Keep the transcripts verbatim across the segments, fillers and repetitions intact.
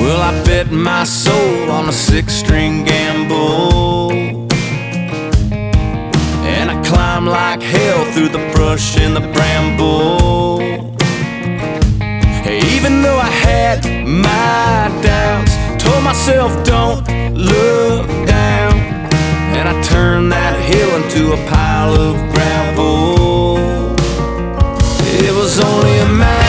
Well, I bet my soul on a six-string gamble, and I climbed like hell through the brush and the bramble. Hey, even though I had my doubts, told myself don't look down, and I turned that hill into a pile of gravel. It was only a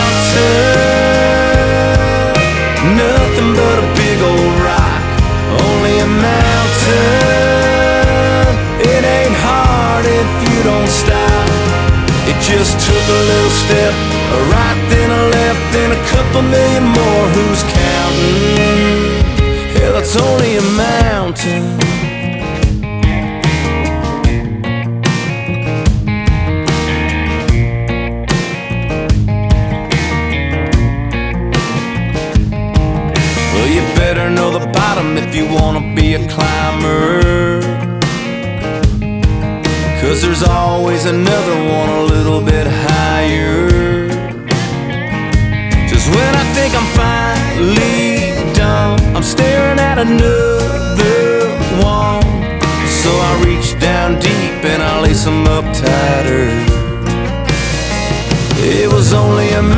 mountain, nothing but a big old rock. Only a mountain, it ain't hard if you don't stop. It just took a little step, a right then a left, then a couple million more. Who's counting? Hell, it's only a mountain. Well, you better know the bottom if you wanna be a climber, 'cause there's always another one a little bit higher. Just when I think I'm finally done, I'm staring at another one. So I reach down deep and I lace them up tighter. It was only a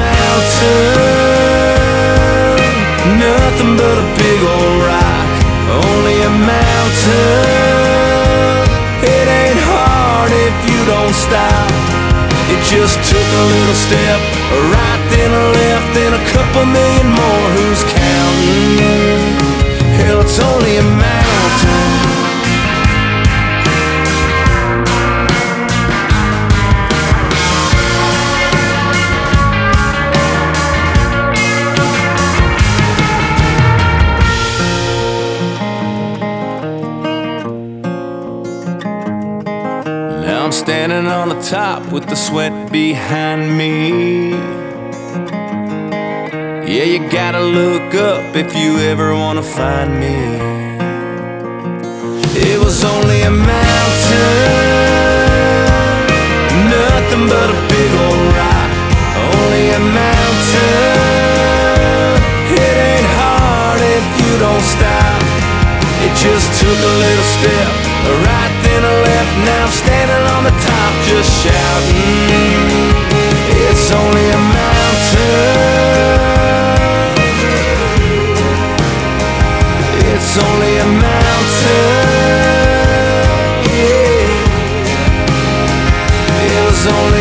mountain, nothing but a big old rock. Only a mountain, it ain't hard if you don't stop. It just took a little step, a right then a left, then a couple million more. Who's counting? Hell, it's only a mountain. Now I'm standing on the top with the sweat behind me. Yeah, you gotta look up if you ever wanna find me. It was only a mountain, nothing but a big old rock. Only a mountain, it ain't hard if you don't stop. It just took a little step, a right then a left, now I'm standing on the top just shouting. It's only a mountain, it's only a mountain, yeah. It was only